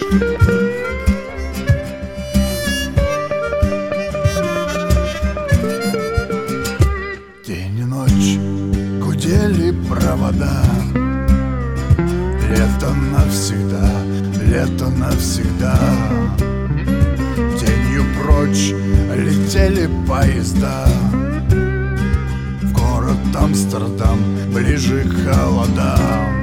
День и ночь гудели провода. Лето навсегда, лето навсегда. Тенью прочь летели поезда. В город Амстердам, ближе к холодам.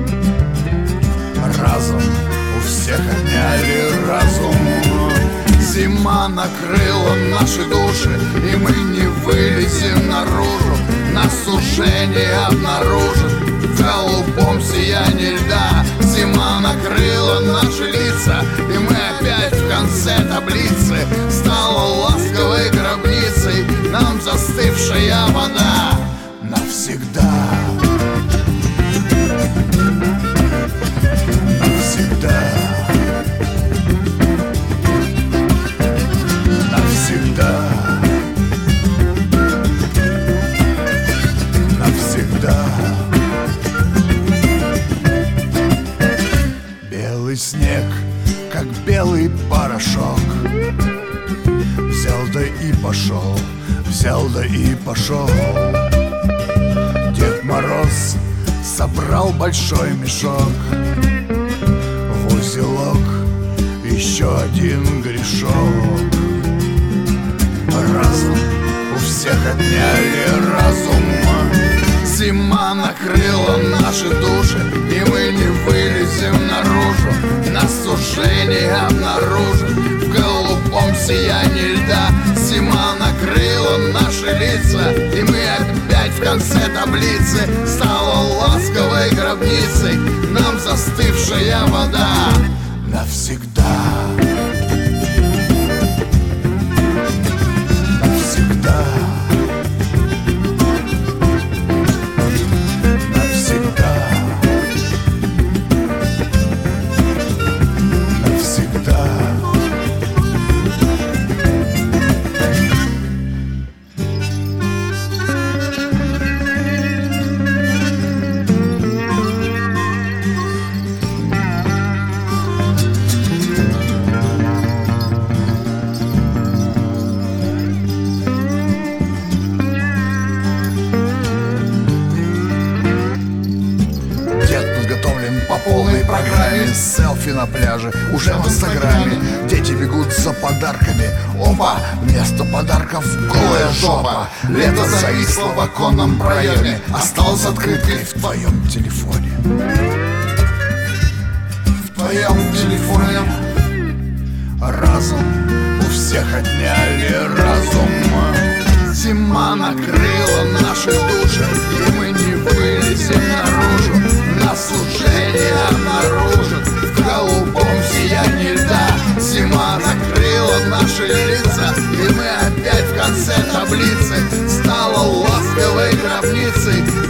Разом у всех отняли разум. Зима накрыла наши души, и мы не вылезем наружу. Нас уже не обнаружат в голубом сиянии льда. Зима накрыла наши лица, и мы опять в конце таблицы. Стала ласковой гробницей нам застывшая вода навсегда. Навсегда. Навсегда. Навсегда. Белый снег, как белый порошок, взял да и пошел, взял да и пошел. Дед Мороз собрал большой мешок, в узелок еще один грешок. Разом у всех отняли разум. Зима накрыла наши души, и мы не вылезем наружу. Нас уже не обнаружат в голубом сиянии льда. Зима накрыла наши лица, и мы опять в конце таблицы. Стала ласковой гробницей нам застывшая вода навсегда. Навсегда. По полной программе, селфи на пляже, уже в инстаграме. Дети бегут за подарками. Опа, вместо подарков голая жопа. Лето зависло в оконном проеме, осталось открыткой в твоем телефоне. В твоем телефоне. Разум у всех отняли разум. Зима накрыла наши души, и мы не вылезем наружу. Нас уже не обнаружат в голубом сиянии льда. Зима накрыла наши лица, и мы опять в конце таблицы. Стала ласковой гробницей